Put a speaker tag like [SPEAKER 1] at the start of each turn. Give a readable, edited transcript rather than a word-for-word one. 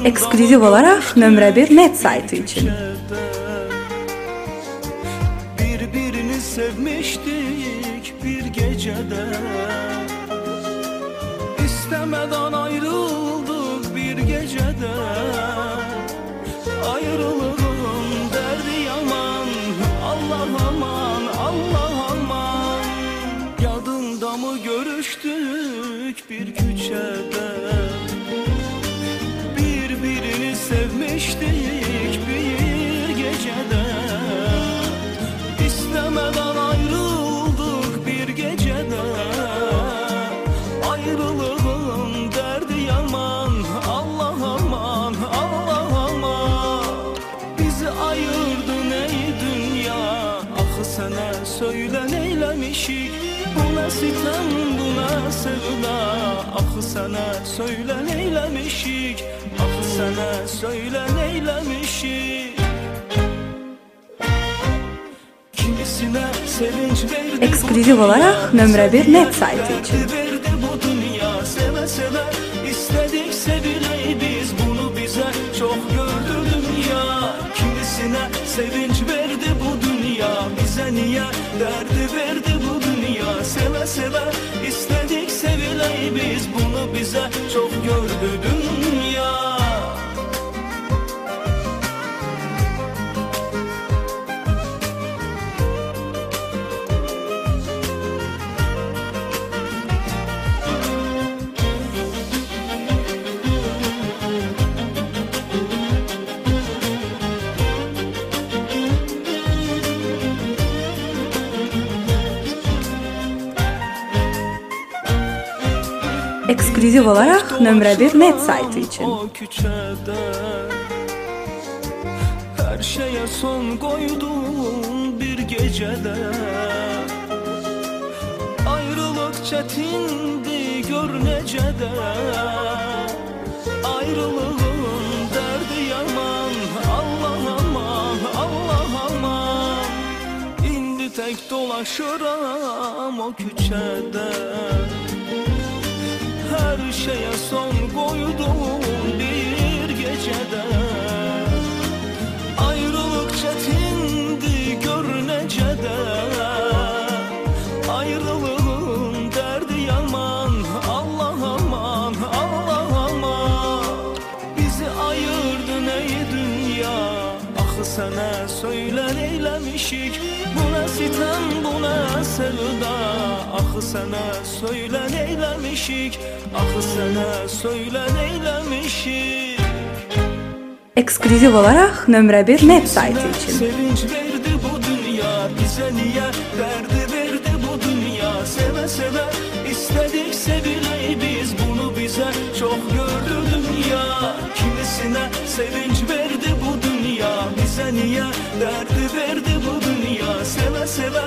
[SPEAKER 1] Eksklüziv olarak nömrə 1 net saytı için.
[SPEAKER 2] Birbirini sevmiştik bir gecede. İstemeden ayrıldık bir gecede. Ayrılığın derdi yaman, Allah aman, Allah aman. Yadında mı görüştük bir küçede? Birbirini sevmiştik bir gecede. İstemeden ayrıldık bir gecede. Ayrılığın derdi yaman, Allah aman, Allah aman. Bizi ayırdın ey dünya, ah sana söyle neylemişik? Bu ne sitem, bu ne sevda, ah sana söyle neylemişik? Ah sana söyle neylemişik? Kimisine sevinç verdi,
[SPEAKER 1] Eksklüziv olarak nömrə 1 net saytı için.
[SPEAKER 2] verdi bu dünya, seve seve istedik seviley biz, bunu bize çok gördü dünya. Kimisine sevinç verdi bu dünya, bize niye derdi verdi bu dünya? Seve seve istedik seviley biz, bunu bize çok gördü dünya.
[SPEAKER 1] Eksklüziv olarak nömrə 1 net saytı için.
[SPEAKER 2] O küçede her şeye son koydum bir gecede. Ayrılık çetindi gör necede. Ayrılığın derdi yaman, Allah aman, Allah aman. İndi tek dolaşıram o küçede. Her şeye son koydum bir gecede. Ayrılık çetindi gör necede. Ayrılığın derdi yaman, Allah aman, Allah aman. Bizi ayırdın ey dünya, ah sana söyle neylemişik? Bu ne sitem, bu ne sevda, ah sana söyle neylemişik? Ah sana söyle neylemişik?
[SPEAKER 1] Eksklüziv olarak nömrə 1 net saytı için.
[SPEAKER 2] Sevinç verdi bu dünya, bize niye derdi verdi bu dünya? Seve seve istedik seviley biz, bunu bize çok gördü dünya. Kimisine sevinç verdi bu dünya, bize niye derdi verdi bu dünya? Seve seve